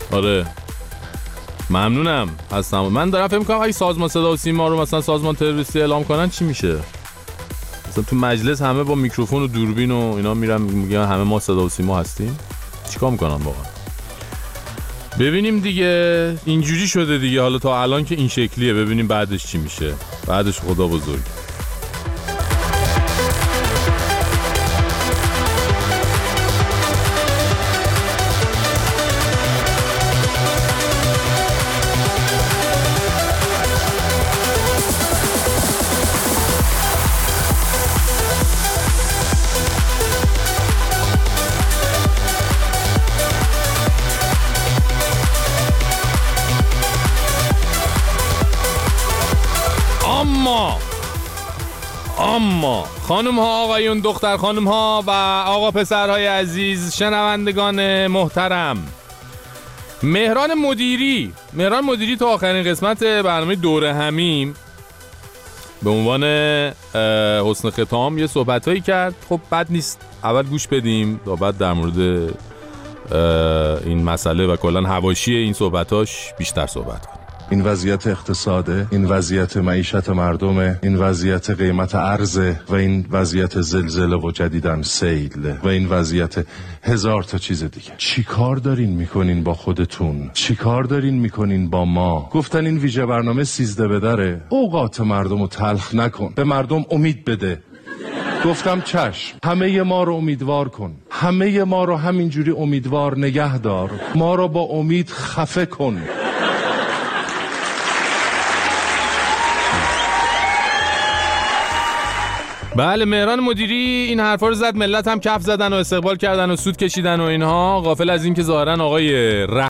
آره ممنونم هستم. من دارم فکر می‌کنم اگه سازمان صدا و سیما رو مثلا سازمان تروریستی اعلام کنن چی میشه؟ مثلا تو مجلس همه با میکروفون و دوربین و اینا میرن میگن همه ما صدا و سیما هستیم. چیکار میکنن واقعا؟ ببینیم دیگه، اینجوری شده دیگه. حالا تا الان که این شکلیه، ببینیم بعدش چی میشه. بعدش خدا بزرگ. اما خانم ها، آقایون، دختر خانم ها و آقا پسرهای عزیز، شنوندگان محترم، مهران مدیری تا آخرین قسمت برنامه دوره همیم به عنوان حسن ختام یه صحبتایی کرد. خب بد نیست اول گوش بدیم تا بعد در مورد این مسئله و کلان حواشی این صحبتاش بیشتر صحبت کنیم. این وضعیت اقتصاده، این وضعیت معیشت مردمه، این وضعیت قیمت ارزه و این وضعیت زلزله و جدیدن سیل و این وضعیت هزار تا چیز دیگه. چی کار دارین میکنین با خودتون؟ چی کار دارین میکنین با ما؟ گفتن این ویژه برنامه 13 بدره، اوقات مردم رو تلخ نکن، به مردم امید بده. گفتم چشم، همه ما رو امیدوار کن، همه ما رو همینجوری امیدوار نگه دار، ما رو با امید خفه کن. بله، مهران مدیری این حرفا رو زد، ملت هم کف زدن و استقبال کردن و سود کشیدن و اینها، غافل از این که ظاهرا آقای